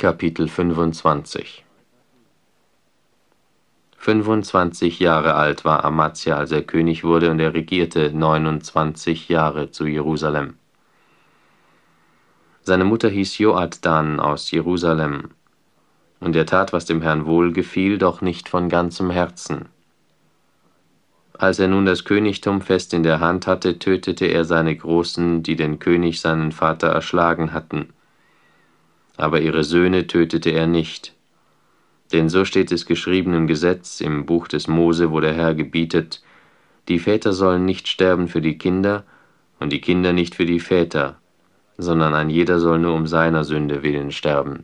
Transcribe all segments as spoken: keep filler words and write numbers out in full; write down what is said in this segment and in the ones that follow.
Kapitel fünfundzwanzig. Fünfundzwanzig Jahre alt war Amazia, als er König wurde, und er regierte neunundzwanzig Jahre zu Jerusalem. Seine Mutter hieß Joaddan aus Jerusalem, und er tat, was dem Herrn wohlgefiel, doch nicht von ganzem Herzen. Als er nun das Königtum fest in der Hand hatte, tötete er seine Großen, die den König seinen Vater erschlagen hatten. Aber ihre Söhne tötete er nicht. Denn so steht es geschrieben im Gesetz, im Buch des Mose, wo der Herr gebietet: Die Väter sollen nicht sterben für die Kinder, und die Kinder nicht für die Väter, sondern ein jeder soll nur um seiner Sünde willen sterben.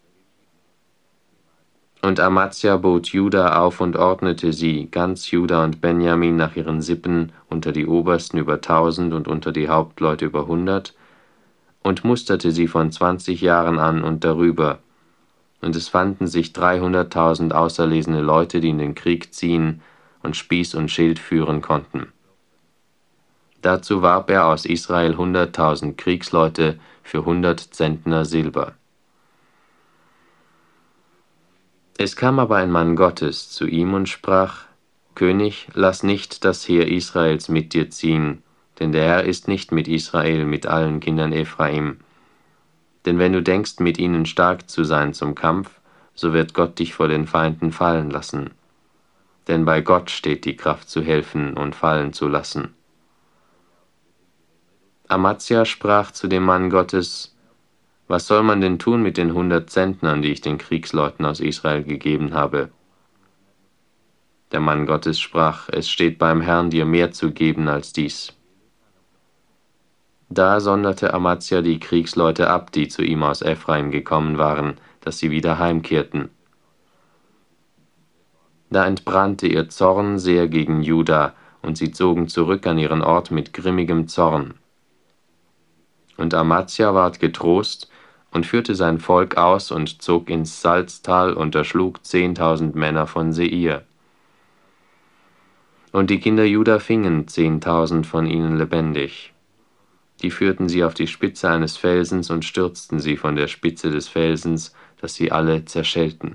Und Amazia bot Juda auf und ordnete sie, ganz Juda und Benjamin, nach ihren Sippen, unter die Obersten über tausend und unter die Hauptleute über hundert, und musterte sie von zwanzig Jahren an und darüber. Und es fanden sich dreihunderttausend auserlesene Leute, die in den Krieg ziehen und Spieß und Schild führen konnten. Dazu warb er aus Israel hunderttausend Kriegsleute für hundert Zentner Silber. Es kam aber ein Mann Gottes zu ihm und sprach: König, lass nicht das Heer Israels mit dir ziehen, denn der Herr ist nicht mit Israel, mit allen Kindern Ephraim. Denn wenn du denkst, mit ihnen stark zu sein zum Kampf, so wird Gott dich vor den Feinden fallen lassen. Denn bei Gott steht die Kraft zu helfen und fallen zu lassen. Amazia sprach zu dem Mann Gottes: Was soll man denn tun mit den hundert Zentnern, die ich den Kriegsleuten aus Israel gegeben habe? Der Mann Gottes sprach: Es steht beim Herrn, dir mehr zu geben als dies. Da sonderte Amazia die Kriegsleute ab, die zu ihm aus Ephraim gekommen waren, dass sie wieder heimkehrten. Da entbrannte ihr Zorn sehr gegen Juda, und sie zogen zurück an ihren Ort mit grimmigem Zorn. Und Amazia ward getrost und führte sein Volk aus und zog ins Salztal und erschlug zehntausend Männer von Seir. Und die Kinder Juda fingen zehntausend von ihnen lebendig. Die führten sie auf die Spitze eines Felsens und stürzten sie von der Spitze des Felsens, dass sie alle zerschellten.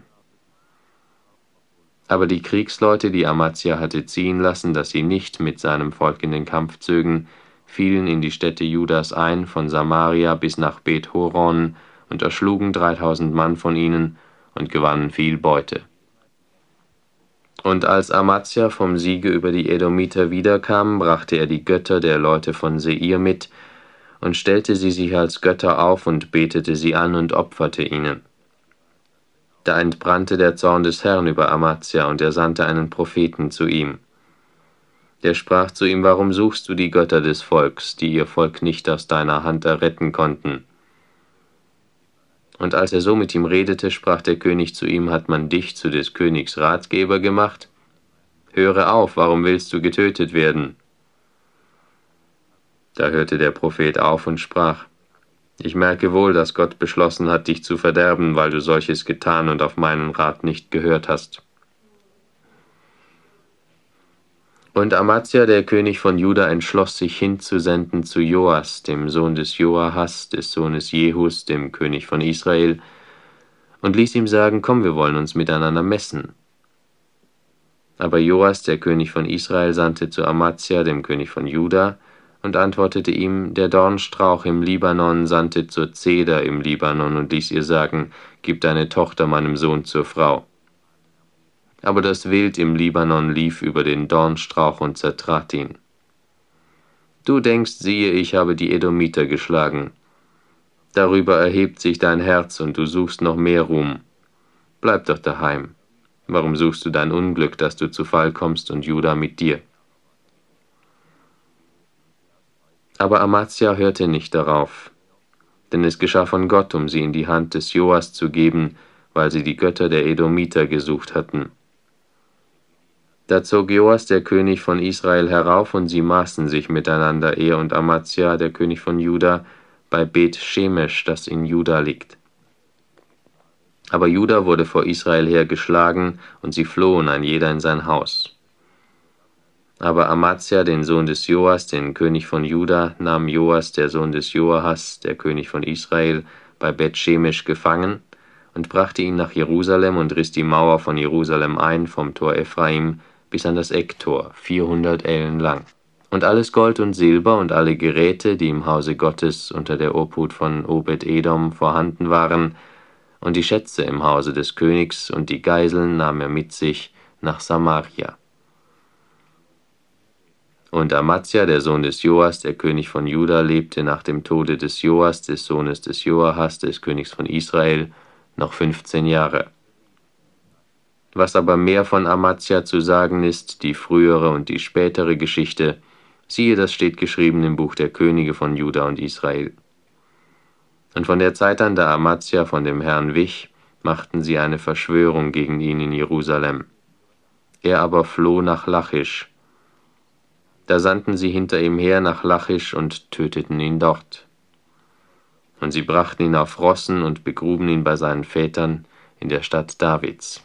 Aber die Kriegsleute, die Amazia hatte ziehen lassen, dass sie nicht mit seinem Volk in den Kampf zögen, fielen in die Städte Judas ein, von Samaria bis nach Bet-Horon, und erschlugen dreitausend Mann von ihnen und gewannen viel Beute. Und als Amazia vom Siege über die Edomiter wiederkam, brachte er die Götter der Leute von Seir mit und stellte sie sich als Götter auf und betete sie an und opferte ihnen. Da entbrannte der Zorn des Herrn über Amazia, und er sandte einen Propheten zu ihm. Der sprach zu ihm: Warum suchst du die Götter des Volks, die ihr Volk nicht aus deiner Hand erretten konnten? Und als er so mit ihm redete, sprach der König zu ihm: Hat man dich zu des Königs Ratgeber gemacht? Höre auf, warum willst du getötet werden? Da hörte der Prophet auf und sprach: Ich merke wohl, dass Gott beschlossen hat, dich zu verderben, weil du solches getan und auf meinen Rat nicht gehört hast. Und Amazia, der König von Juda, entschloss sich hinzusenden zu Joas, dem Sohn des Joahas, des Sohnes Jehus, dem König von Israel, und ließ ihm sagen: Komm, wir wollen uns miteinander messen. Aber Joas, der König von Israel, sandte zu Amazia, dem König von Juda, und antwortete ihm: Der Dornstrauch im Libanon sandte zur Zeder im Libanon und ließ ihr sagen: Gib deine Tochter meinem Sohn zur Frau. Aber das Wild im Libanon lief über den Dornstrauch und zertrat ihn. Du denkst, siehe, ich habe die Edomiter geschlagen. Darüber erhebt sich dein Herz, und du suchst noch mehr Ruhm. Bleib doch daheim. Warum suchst du dein Unglück, dass du zu Fall kommst und Juda mit dir? Aber Amazia hörte nicht darauf, denn es geschah von Gott, um sie in die Hand des Joas zu geben, weil sie die Götter der Edomiter gesucht hatten. Da zog Joas, der König von Israel, herauf, und sie maßen sich miteinander, er und Amazia, der König von Juda, bei Bet-Shemesh, das in Juda liegt. Aber Juda wurde vor Israel her geschlagen, und sie flohen ein jeder in sein Haus. Aber Amazia, den Sohn des Joas, den König von Juda, nahm Joas, der Sohn des Joahas, der König von Israel, bei Bet-Shemesh gefangen und brachte ihn nach Jerusalem und riss die Mauer von Jerusalem ein, vom Tor Ephraim bis an das Ecktor, vierhundert Ellen lang. Und alles Gold und Silber und alle Geräte, die im Hause Gottes unter der Obhut von Obed-Edom vorhanden waren, und die Schätze im Hause des Königs und die Geiseln nahm er mit sich nach Samaria. Und Amazia, der Sohn des Joas, der König von Juda, lebte nach dem Tode des Joas, des Sohnes des Joahas, des Königs von Israel, noch fünfzehn Jahre. Was aber mehr von Amazia zu sagen ist, die frühere und die spätere Geschichte, siehe, das steht geschrieben im Buch der Könige von Juda und Israel. Und von der Zeit an, da Amazia von dem Herrn wich, machten sie eine Verschwörung gegen ihn in Jerusalem. Er aber floh nach Lachisch. Da sandten sie hinter ihm her nach Lachisch und töteten ihn dort. Und sie brachten ihn auf Rossen und begruben ihn bei seinen Vätern in der Stadt Davids.